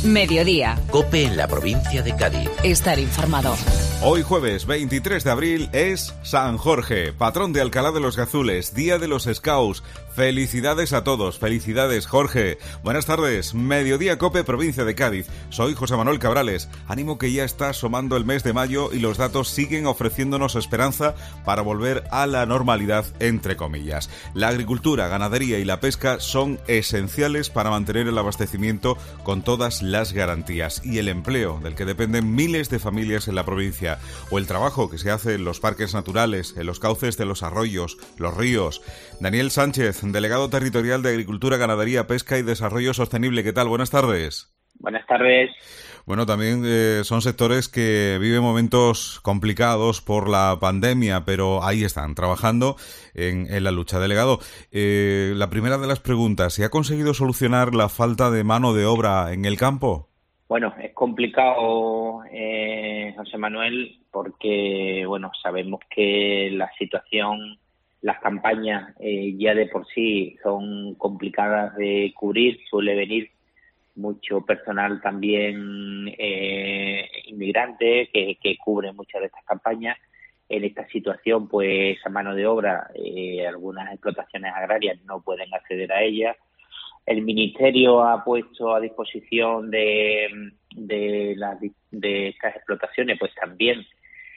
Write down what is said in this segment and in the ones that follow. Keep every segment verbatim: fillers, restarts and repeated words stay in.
Mediodía. COPE en la provincia de Cádiz. Estar informado. Hoy jueves veintitrés de abril es San Jorge, patrón de Alcalá de los Gazules, Día de los Scouts. Felicidades a todos, felicidades Jorge. Buenas tardes, Mediodía COPE, provincia de Cádiz. Soy José Manuel Cabrales. Ánimo que ya está asomando el mes de mayo y los datos siguen ofreciéndonos esperanza para volver a la normalidad, entre comillas. La agricultura, ganadería y la pesca son esenciales para mantener el abastecimiento con todas las garantías, y el empleo del que dependen miles de familias en la provincia, o el trabajo que se hace en los parques naturales, en los cauces de los arroyos, los ríos. Daniel Sánchez, delegado territorial de Agricultura, Ganadería, Pesca y Desarrollo Sostenible. ¿Qué tal? Buenas tardes. Buenas tardes. Bueno, también eh, son sectores que viven momentos complicados por la pandemia, pero ahí están, trabajando en, en la lucha. Delegado, eh, la primera de las preguntas, ¿se ha conseguido solucionar la falta de mano de obra en el campo? Bueno, es complicado, eh, José Manuel, porque bueno, sabemos que la situación, las campañas eh, ya de por sí son complicadas de cubrir, suele venir mucho personal también eh, inmigrante que, que cubre muchas de estas campañas. En esta situación, pues esa mano de obra, eh, algunas explotaciones agrarias no pueden acceder a ella. El Ministerio ha puesto a disposición de, de, las, de estas explotaciones, pues también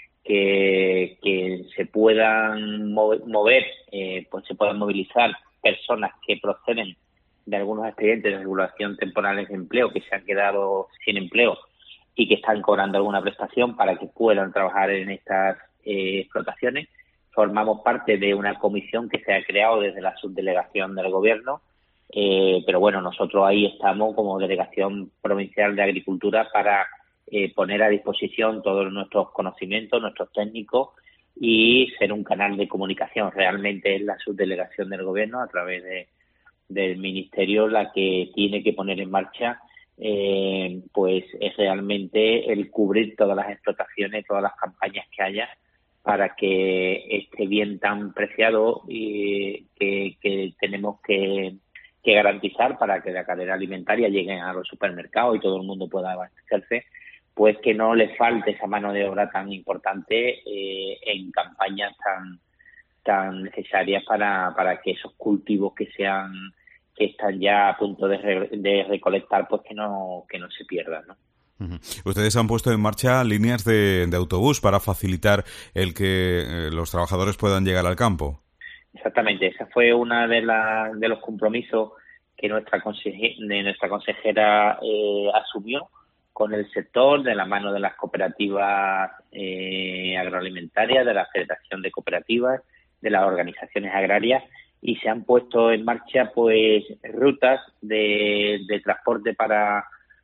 que, que se puedan mover, eh, pues se puedan movilizar personas que proceden de algunos expedientes de regulación temporales de empleo que se han quedado sin empleo y que están cobrando alguna prestación para que puedan trabajar en estas eh, explotaciones. Formamos parte de una comisión que se ha creado desde la subdelegación del Gobierno, eh, pero bueno, nosotros ahí estamos como Delegación Provincial de Agricultura para eh, poner a disposición todos nuestros conocimientos, nuestros técnicos, y ser un canal de comunicación. Realmente es la subdelegación del Gobierno, a través de del Ministerio, la que tiene que poner en marcha eh, pues es realmente el cubrir todas las explotaciones, todas las campañas que haya, para que este bien tan preciado y que, que tenemos que, que garantizar para que la cadena alimentaria llegue a los supermercados y todo el mundo pueda abastecerse, pues que no le falte esa mano de obra tan importante eh, en campañas tan tan necesarias para, para que esos cultivos que sean que están ya a punto de, re, de recolectar, pues que no que no se pierdan, ¿no? Uh-huh. Ustedes han puesto en marcha líneas de, de autobús para facilitar el que eh, los trabajadores puedan llegar al campo. Exactamente, esa fue una de las de los compromisos que nuestra consejera, de nuestra consejera eh, asumió con el sector, de la mano de las cooperativas eh, agroalimentarias, de la Federación de Cooperativas, de las organizaciones agrarias, y se han puesto en marcha pues rutas de, de transporte para,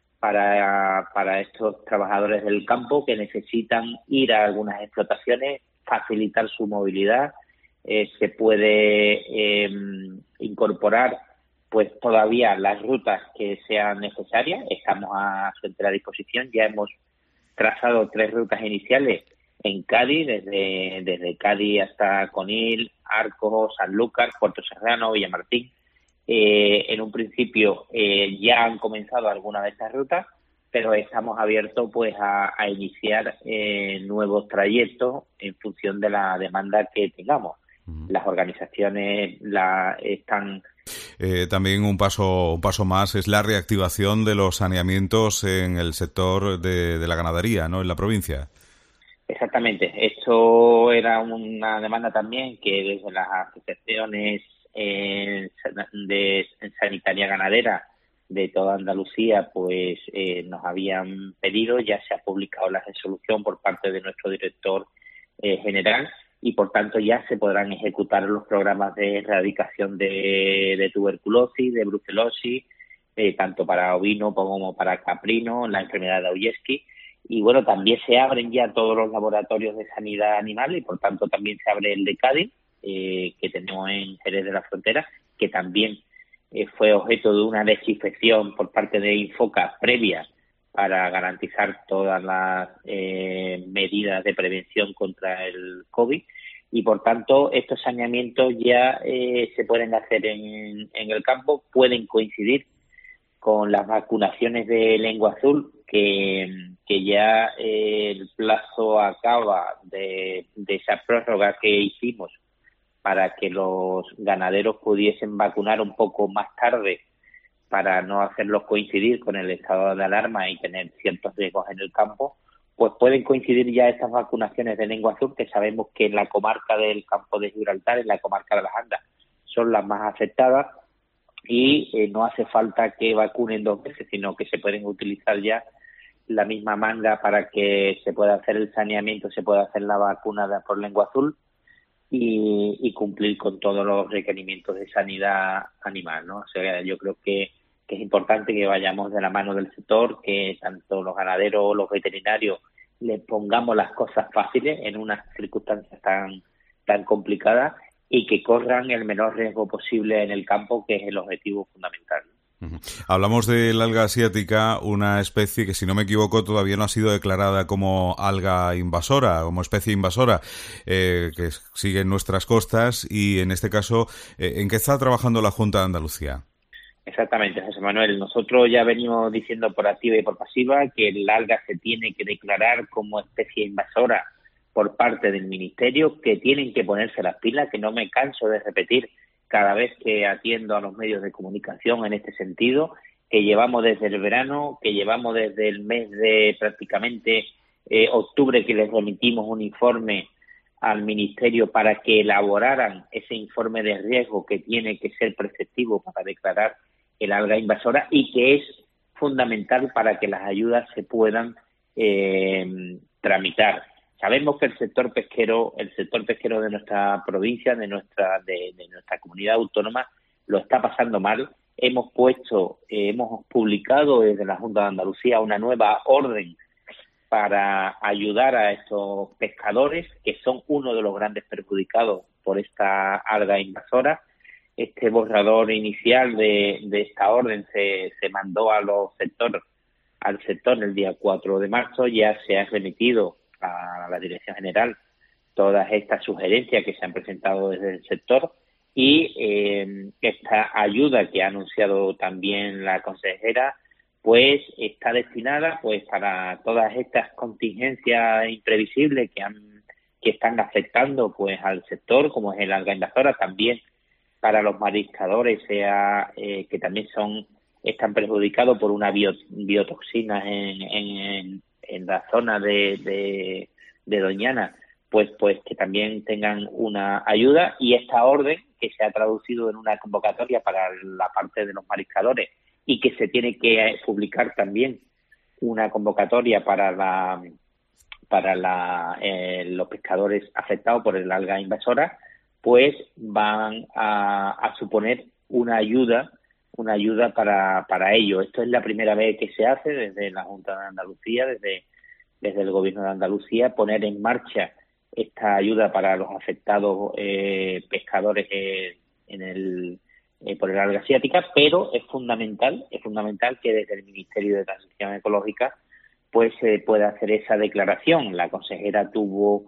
para, para estos trabajadores del campo que necesitan ir a algunas explotaciones, facilitar su movilidad. Eh, se puede eh, incorporar pues todavía las rutas que sean necesarias. Estamos a su entera disposición. Ya hemos trazado tres rutas iniciales en Cádiz, desde, desde Cádiz hasta Conil, Arcos, Sanlúcar, Puerto Serrano, Villamartín. Eh, en un principio eh, ya han comenzado algunas de estas rutas, pero estamos abiertos pues a, a iniciar eh, nuevos trayectos en función de la demanda que tengamos. Uh-huh. Las organizaciones la están... Eh, también un paso un paso más es la reactivación de los saneamientos en el sector de, de la ganadería, ¿no?, en la provincia. Exactamente. Esto era una demanda también que desde las asociaciones eh, de sanitaria ganadera de toda Andalucía pues eh, nos habían pedido. Ya se ha publicado la resolución por parte de nuestro director eh, general y por tanto ya se podrán ejecutar los programas de erradicación de, de tuberculosis, de brucelosis, eh, tanto para ovino como para caprino, la enfermedad de Auyeski. Y bueno, también se abren ya todos los laboratorios de sanidad animal y por tanto también se abre el de Cádiz, eh, que tenemos en Jerez de la Frontera, que también eh, fue objeto de una desinfección por parte de Infoca previa para garantizar todas las eh, medidas de prevención contra el COVID. Y por tanto estos saneamientos ya eh, se pueden hacer en, en el campo, pueden coincidir con las vacunaciones de lengua azul, que, que ya eh, el plazo acaba de, de esa prórroga que hicimos para que los ganaderos pudiesen vacunar un poco más tarde para no hacerlos coincidir con el estado de alarma y tener ciertos riesgos en el campo, pues pueden coincidir ya estas vacunaciones de lengua azul, que sabemos que en la comarca del Campo de Gibraltar, en la comarca de las Andas, son las más afectadas, y eh, no hace falta que vacunen dos veces, sino que se pueden utilizar ya la misma manga para que se pueda hacer el saneamiento, se pueda hacer la vacuna de, por lengua azul y, y cumplir con todos los requerimientos de sanidad animal, ¿no? O sea, yo creo que, que es importante que vayamos de la mano del sector, que tanto los ganaderos o los veterinarios le pongamos las cosas fáciles en unas circunstancias tan, tan complicadas, y que corran el menor riesgo posible en el campo, que es el objetivo fundamental. Uh-huh. Hablamos del alga asiática, una especie que, si no me equivoco, todavía no ha sido declarada como alga invasora, como especie invasora, eh, que sigue en nuestras costas, y en este caso, eh, ¿en qué está trabajando la Junta de Andalucía? Exactamente, José Manuel. Nosotros ya venimos diciendo por activa y por pasiva que el alga se tiene que declarar como especie invasora por parte del Ministerio, que tienen que ponerse las pilas, que no me canso de repetir cada vez que atiendo a los medios de comunicación en este sentido, que llevamos desde el verano, que llevamos desde el mes de prácticamente eh, octubre, que les remitimos un informe al Ministerio para que elaboraran ese informe de riesgo que tiene que ser preceptivo para declarar el alga invasora, y que es fundamental para que las ayudas se puedan eh, tramitar. Sabemos que el sector pesquero, el sector pesquero de nuestra provincia, de nuestra, de, de nuestra comunidad autónoma, lo está pasando mal. Hemos puesto, eh, hemos publicado desde la Junta de Andalucía una nueva orden para ayudar a estos pescadores, que son uno de los grandes perjudicados por esta alga invasora. Este borrador inicial de, de esta orden se, se mandó a los sectores, al sector el día cuatro de marzo, ya se ha remitido a la Dirección General todas estas sugerencias que se han presentado desde el sector, y eh, esta ayuda que ha anunciado también la consejera pues está destinada pues para todas estas contingencias imprevisibles que han que están afectando pues al sector, como es el alga invasora, también para los mariscadores, sea eh, que también son están perjudicados por una bio, biotoxina en, en en la zona de, de, de Doñana, pues pues que también tengan una ayuda. Y esta orden, que se ha traducido en una convocatoria para la parte de los mariscadores, y que se tiene que publicar también una convocatoria para la para la, eh, los pescadores afectados por el alga invasora, pues van a, a suponer una ayuda una ayuda para, para ello. Esto es la primera vez que se hace desde la Junta de Andalucía, desde, desde el Gobierno de Andalucía, poner en marcha esta ayuda para los afectados eh, pescadores eh, en el, eh, por el alga asiática, pero es fundamental, es fundamental que desde el Ministerio de Transición Ecológica pues se eh, pueda hacer esa declaración. La consejera tuvo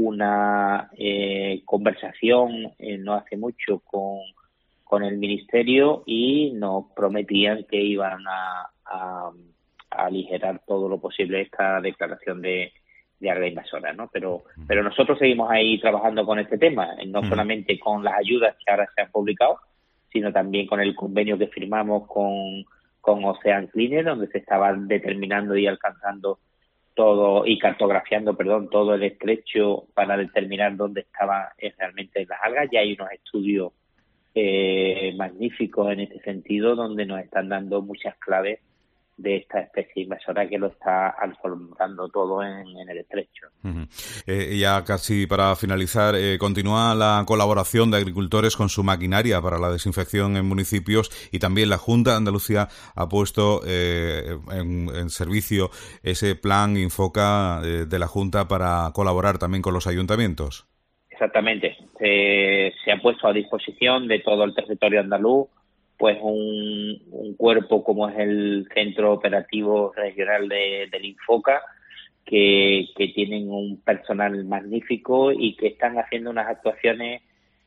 una eh, conversación eh, no hace mucho con con el Ministerio, y nos prometían que iban a, a, a aligerar todo lo posible esta declaración de, de alga invasora, ¿no? Pero, pero nosotros seguimos ahí trabajando con este tema, no solamente con las ayudas que ahora se han publicado, sino también con el convenio que firmamos con, con Ocean Cleaner, donde se estaba determinando y alcanzando todo, y cartografiando, perdón, todo el estrecho para determinar dónde estaban realmente las algas. Ya hay unos estudios Eh, magníficos en este sentido, donde nos están dando muchas claves de esta especie invasora que lo está alfombando todo en, en el estrecho. Uh-huh. Eh, ya casi para finalizar, eh, continúa la colaboración de agricultores con su maquinaria para la desinfección en municipios, y también la Junta de Andalucía ha puesto eh, en, en servicio ese plan Infoca eh, de la Junta para colaborar también con los ayuntamientos. Exactamente. Se, se ha puesto a disposición de todo el territorio andaluz pues un, un cuerpo como es el Centro Operativo Regional de, del Infoca, que, que tienen un personal magnífico y que están haciendo unas actuaciones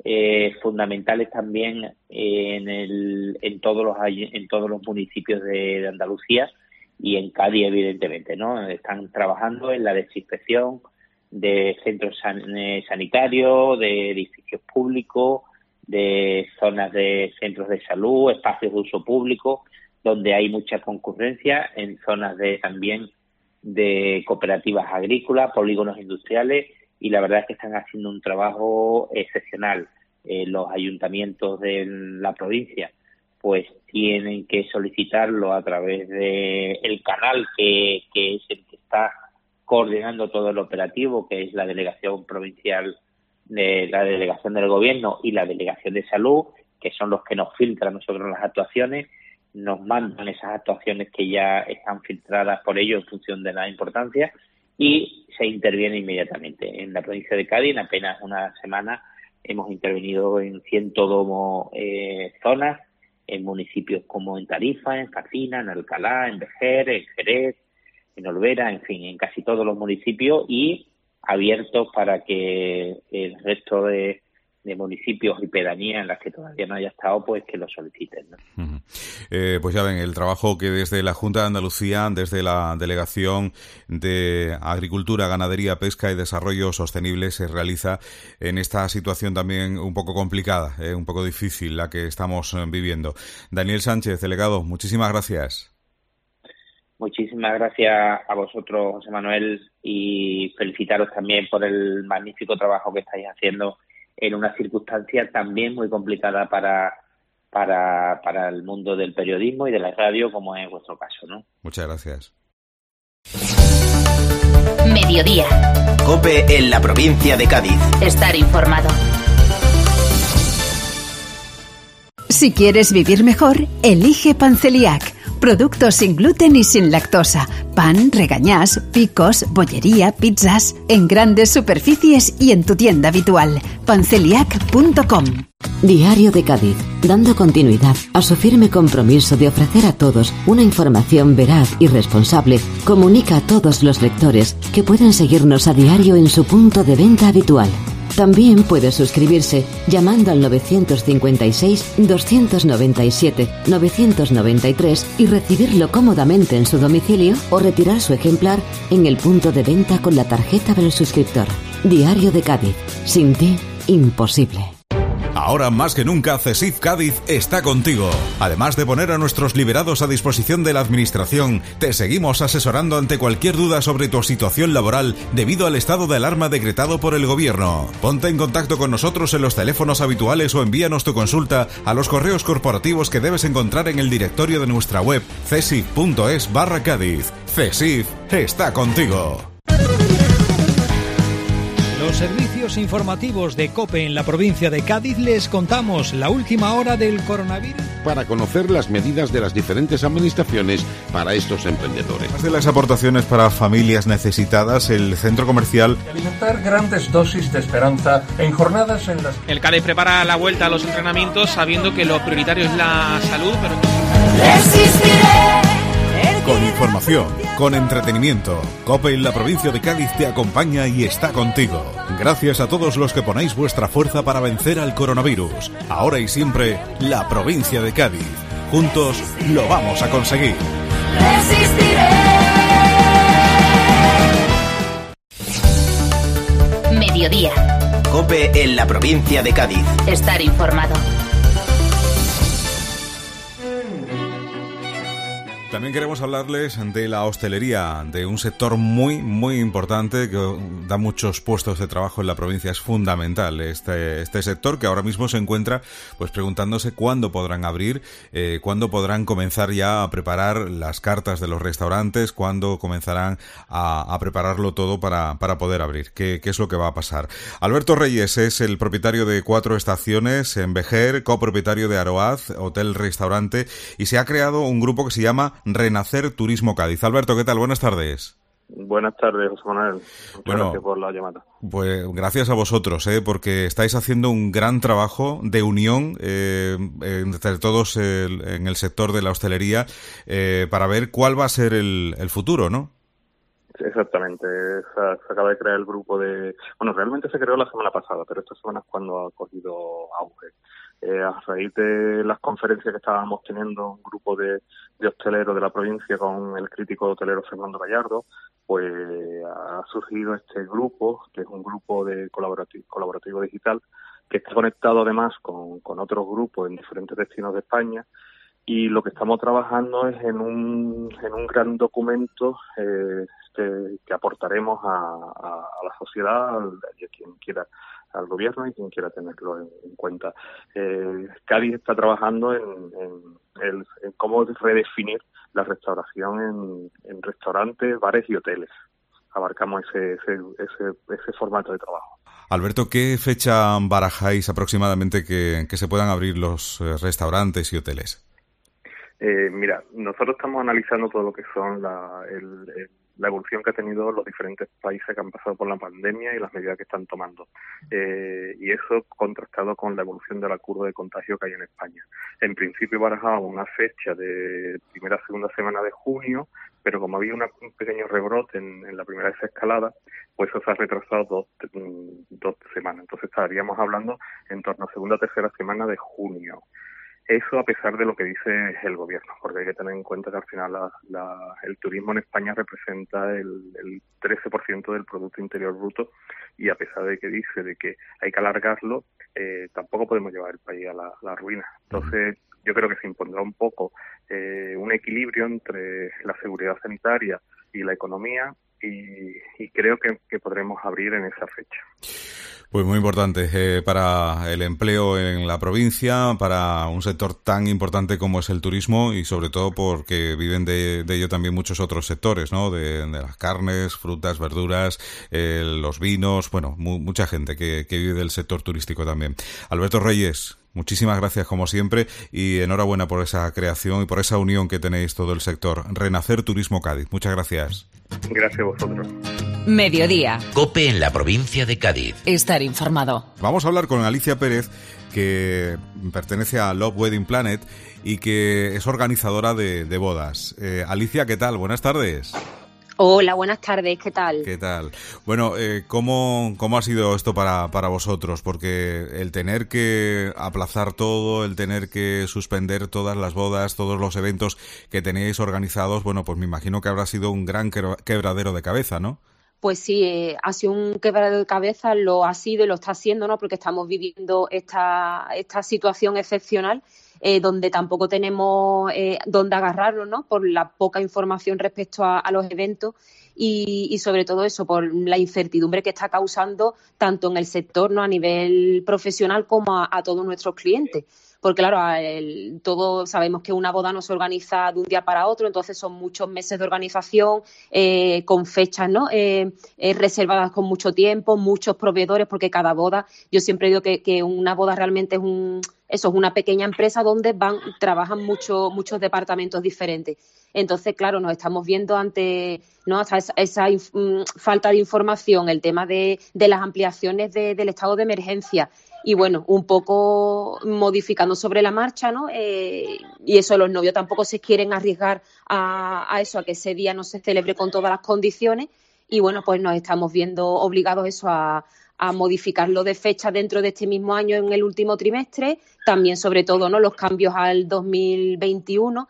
eh, fundamentales también eh, en, el, en, todos los, en todos los municipios de, de Andalucía y en Cádiz, evidentemente, ¿no? Están trabajando en la desinfección de centros san, eh, sanitarios, de edificios públicos, de zonas de centros de salud, espacios de uso público, donde hay mucha concurrencia, en zonas de también de cooperativas agrícolas, polígonos industriales, y la verdad es que están haciendo un trabajo excepcional. Eh, los ayuntamientos de la provincia pues tienen que solicitarlo a través de el canal que, que es el que está coordinando todo el operativo, que es la delegación provincial, de la delegación del gobierno y la delegación de salud, que son los que nos filtran nosotros las actuaciones, nos mandan esas actuaciones que ya están filtradas por ellos en función de la importancia y se interviene inmediatamente. En la provincia de Cádiz, en apenas una semana, hemos intervenido en ciento dos eh, zonas, en municipios como en Tarifa, en Cacina, en Alcalá, en Vejer, en Jerez, en Olvera, en fin, en casi todos los municipios y abiertos para que el resto de, de municipios y pedanías en las que todavía no haya estado, pues que lo soliciten, ¿no? Uh-huh. Eh, pues ya ven, el trabajo que desde la Junta de Andalucía, desde la Delegación de Agricultura, Ganadería, Pesca y Desarrollo Sostenible se realiza en esta situación también un poco complicada, eh, un poco difícil la que estamos eh, viviendo. Daniel Sánchez, delegado, muchísimas gracias. Muchísimas gracias a vosotros, José Manuel, y felicitaros también por el magnífico trabajo que estáis haciendo en una circunstancia también muy complicada para, para, para el mundo del periodismo y de la radio, como es vuestro caso, ¿no? Muchas gracias. Mediodía. COPE en la provincia de Cádiz. Estar informado. Si quieres vivir mejor, elige Panceliac. Productos sin gluten y sin lactosa. Pan, regañás, picos, bollería, pizzas. En grandes superficies y en tu tienda habitual. panceliac punto com. Diario de Cádiz, dando continuidad a su firme compromiso de ofrecer a todos una información veraz y responsable, comunica a todos los lectores que pueden seguirnos a diario en su punto de venta habitual. También puede suscribirse llamando al novecientos cincuenta y seis, doscientos noventa y siete, novecientos noventa y tres y recibirlo cómodamente en su domicilio o retirar su ejemplar en el punto de venta con la tarjeta del suscriptor. Diario de Cádiz. Sin ti, imposible. Ahora más que nunca, CESIF Cádiz está contigo. Además de poner a nuestros liberados a disposición de la Administración, te seguimos asesorando ante cualquier duda sobre tu situación laboral debido al estado de alarma decretado por el Gobierno. Ponte en contacto con nosotros en los teléfonos habituales o envíanos tu consulta a los correos corporativos que debes encontrar en el directorio de nuestra web cesif punto es barra Cádiz. CESIF está contigo. Los servicios informativos de COPE en la provincia de Cádiz les contamos la última hora del coronavirus. Para conocer las medidas de las diferentes administraciones para estos emprendedores. Además de las aportaciones para familias necesitadas, el centro comercial... Alimentar grandes dosis de esperanza en jornadas en las... El Cádiz prepara la vuelta a los entrenamientos sabiendo que lo prioritario es la salud, pero... Con información, con entretenimiento, COPE en la provincia de Cádiz te acompaña y está contigo. Gracias a todos los que ponéis vuestra fuerza para vencer al coronavirus. Ahora y siempre, la provincia de Cádiz. Juntos lo vamos a conseguir. Mediodía. COPE en la provincia de Cádiz. Estar informado. También queremos hablarles de la hostelería, de un sector muy, muy importante que da muchos puestos de trabajo en la provincia. Es fundamental este, este sector que ahora mismo se encuentra pues preguntándose cuándo podrán abrir, eh, cuándo podrán comenzar ya a preparar las cartas de los restaurantes, cuándo comenzarán a, a prepararlo todo para, para poder abrir. ¿Qué, ¿Qué es lo que va a pasar? Alberto Reyes es el propietario de Cuatro Estaciones en Vejer, copropietario de Aroaz, hotel-restaurante, y se ha creado un grupo que se llama Renacer Turismo Cádiz. Alberto, ¿qué tal? Buenas tardes. Buenas tardes, José Manuel. Muchas bueno, gracias por la llamada. Pues gracias a vosotros, ¿eh? porque estáis haciendo un gran trabajo de unión eh, entre todos el, en el sector de la hostelería eh, para ver cuál va a ser el, el futuro, ¿no? Exactamente, se, se acaba de crear el grupo de... Bueno, realmente se creó la semana pasada, pero esta semana es cuando ha cogido auge. Eh, a raíz de las conferencias que estábamos teniendo, un grupo de, de hosteleros de la provincia con el crítico hotelero Fernando Gallardo, pues ha surgido este grupo, que es un grupo de colaborativo, colaborativo digital, que está conectado además con, con otros grupos en diferentes destinos de España, y lo que estamos trabajando es en un, en un gran documento eh, que, que aportaremos a, a, a la sociedad y a quien quiera, al gobierno y quien quiera tenerlo en, en cuenta. Eh, Cádiz está trabajando en, en, el, en cómo redefinir la restauración en, en restaurantes, bares y hoteles. Abarcamos ese, ese, ese, ese formato de trabajo. Alberto, ¿qué fecha barajáis aproximadamente que, que se puedan abrir los eh, restaurantes y hoteles? Eh, mira, nosotros estamos analizando todo lo que son la, el, el, la evolución que ha tenido los diferentes países que han pasado por la pandemia y las medidas que están tomando. Eh, y eso contrastado con la evolución de la curva de contagio que hay en España. En principio barajábamos una fecha de primera segunda semana de junio, pero como había una, un pequeño rebrote en, en la primera desescalada, pues eso se ha retrasado dos, dos semanas. Entonces estaríamos hablando en torno a segunda tercera semana de junio. Eso a pesar de lo que dice el gobierno, porque hay que tener en cuenta que al final la, la, el turismo en España representa el, el trece por ciento del Producto Interior Bruto, y a pesar de que dice de que hay que alargarlo, eh, tampoco podemos llevar el país a la, la ruina. Entonces yo creo que se impondrá un poco eh, un equilibrio entre la seguridad sanitaria y la economía, y, y creo que, que podremos abrir en esa fecha. Pues muy importante eh, para el empleo en la provincia, para un sector tan importante como es el turismo, y sobre todo porque viven de, de ello también muchos otros sectores, ¿no? De, de las carnes, frutas, verduras, eh, los vinos, bueno, mu- mucha gente que, que vive del sector turístico también. Alberto Reyes, muchísimas gracias como siempre y enhorabuena por esa creación y por esa unión que tenéis todo el sector. Renacer Turismo Cádiz. Muchas gracias. Gracias a vosotros. Mediodía. COPE en la provincia de Cádiz. Estar informado. Vamos a hablar con Alicia Pérez, que pertenece a Love Wedding Planet y que es organizadora de, de bodas. Eh, Alicia, ¿qué tal? Buenas tardes. Hola, buenas tardes, ¿qué tal? ¿Qué tal? Bueno, eh, ¿cómo, ¿cómo ha sido esto para, para vosotros? Porque el tener que aplazar todo, el tener que suspender todas las bodas, todos los eventos que teníais organizados, bueno, pues me imagino que habrá sido un gran quebradero de cabeza, ¿no? Pues sí, eh, ha sido un quebradero de cabeza, lo ha sido y lo está haciendo, ¿no? Porque estamos viviendo esta, esta situación excepcional, eh, donde tampoco tenemos eh, dónde agarrarnos, ¿no? Por la poca información respecto a, a los eventos y, y sobre todo eso, por la incertidumbre que está causando tanto en el sector, ¿no? A nivel profesional como a, a todos nuestros clientes. Porque claro, el, todos sabemos que una boda no se organiza de un día para otro, entonces son muchos meses de organización, eh, con fechas, ¿no? Eh, eh, reservadas con mucho tiempo, muchos proveedores, porque cada boda, yo siempre digo que, que una boda realmente es un, eso es una pequeña empresa donde van, trabajan mucho, muchos departamentos diferentes. Entonces, claro, nos estamos viendo ante, ¿no? Hasta esa, esa inf- falta de información, el tema de, de las ampliaciones de, del estado de emergencia. Y bueno, un poco modificando sobre la marcha, ¿no? Eh, y eso, los novios tampoco se quieren arriesgar a, a eso, a que ese día no se celebre con todas las condiciones. Y bueno, pues nos estamos viendo obligados eso a, a modificarlo de fecha dentro de este mismo año en el último trimestre. También, sobre todo, ¿no? Los cambios al dos mil veintiuno.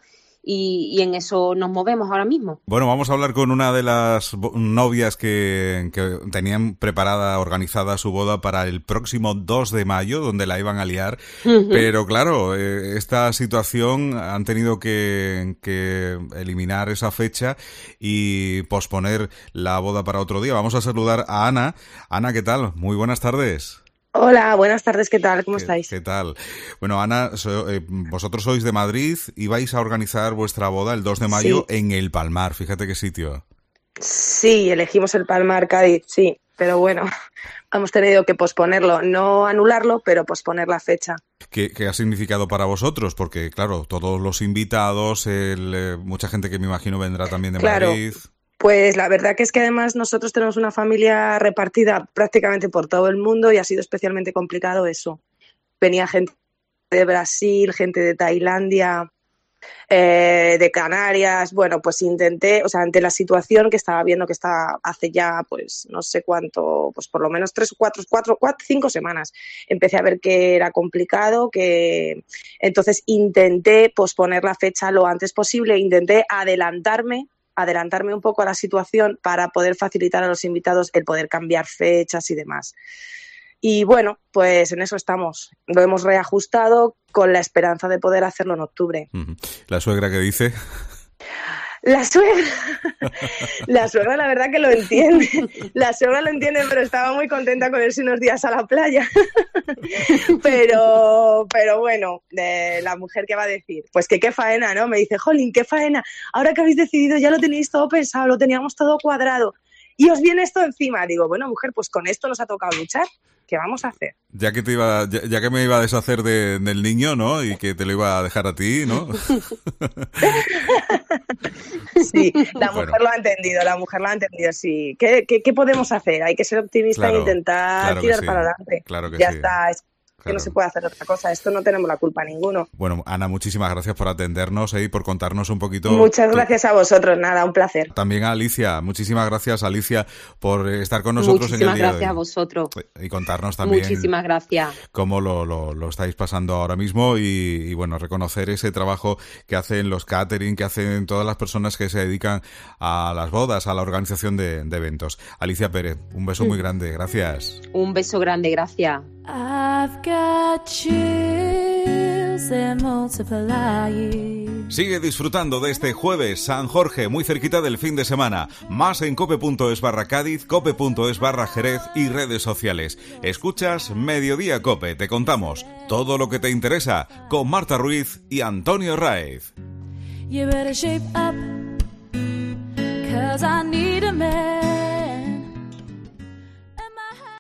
Y, y en eso nos movemos ahora mismo. Bueno, vamos a hablar con una de las novias que, que tenían preparada, organizada su boda para el próximo dos de mayo, donde la iban a liar. Uh-huh. Pero claro, eh, esta situación han tenido que, que eliminar esa fecha y posponer la boda para otro día. Vamos a saludar a Ana. Ana, ¿qué tal? Muy buenas tardes. Hola, buenas tardes, ¿qué tal? ¿Cómo ¿Qué, estáis? ¿Qué tal? Bueno, Ana, so, eh, vosotros sois de Madrid y vais a organizar vuestra boda el dos de mayo sí. en El Palmar, fíjate qué sitio. Sí, elegimos El Palmar, Cádiz, sí, pero bueno, hemos tenido que posponerlo, no anularlo, pero posponer la fecha. ¿Qué, qué ha significado para vosotros? Porque, claro, todos los invitados, el, eh, mucha gente que me imagino vendrá también de claro. Madrid... Pues la verdad que es que además nosotros tenemos una familia repartida prácticamente por todo el mundo y ha sido especialmente complicado eso. Venía gente de Brasil, gente de Tailandia, Eh, de Canarias, bueno, pues intenté, o sea, ante la situación que estaba viendo que está hace ya, pues no sé cuánto, pues por lo menos tres, cuatro, cuatro, cuatro, cinco semanas, empecé a ver que era complicado, que entonces intenté posponer la fecha lo antes posible, intenté adelantarme, adelantarme un poco a la situación para poder facilitar a los invitados el poder cambiar fechas y demás. Y bueno, pues en eso estamos. Lo hemos reajustado con la esperanza de poder hacerlo en octubre. ¿La suegra qué dice? La suegra, la suegra la verdad que lo entiende. La suegra lo entiende, pero estaba muy contenta con irse unos días a la playa. Pero, pero bueno, eh, la mujer ¿qué va a decir? Pues que qué faena, ¿no? Me dice, jolín, qué faena. Ahora que habéis decidido, ya lo tenéis todo pensado, lo teníamos todo cuadrado. Y os viene esto encima. Digo, bueno, mujer, pues con esto nos ha tocado luchar. ¿Qué vamos a hacer? Ya que te iba, ya, ya que me iba a deshacer de, del niño, ¿no? Y que te lo iba a dejar a ti, ¿no? Sí, la mujer bueno. lo ha entendido, la mujer lo ha entendido, sí. ¿Qué, qué, qué podemos hacer? Hay que ser optimista claro, e intentar claro tirar sí, para adelante. Claro que ya sí. está, es que claro. no se puede hacer otra cosa. Esto no tenemos la culpa ninguno. Bueno, Ana, muchísimas gracias por atendernos eh, y por contarnos un poquito. Muchas tu... gracias a vosotros, nada, un placer. También a Alicia, muchísimas gracias Alicia por estar con nosotros muchísimas en el día gracias de hoy. a vosotros. Y contarnos también. Muchísimas gracias. Cómo lo, lo, lo estáis pasando ahora mismo y, y bueno, reconocer ese trabajo que hacen los catering, que hacen todas las personas que se dedican a las bodas, a la organización de, de eventos. Alicia Pérez, un beso muy grande, gracias. Un beso grande, gracias. I've got chills and multiply. Sigue disfrutando de este jueves San Jorge, muy cerquita del fin de semana. Más en cope.es barra Cádiz, cope.es barra Jerez y redes sociales. Escuchas Mediodía Cope, te contamos todo lo que te interesa con Marta Ruiz y Antonio Raez. You better shape up, 'cause I need a man.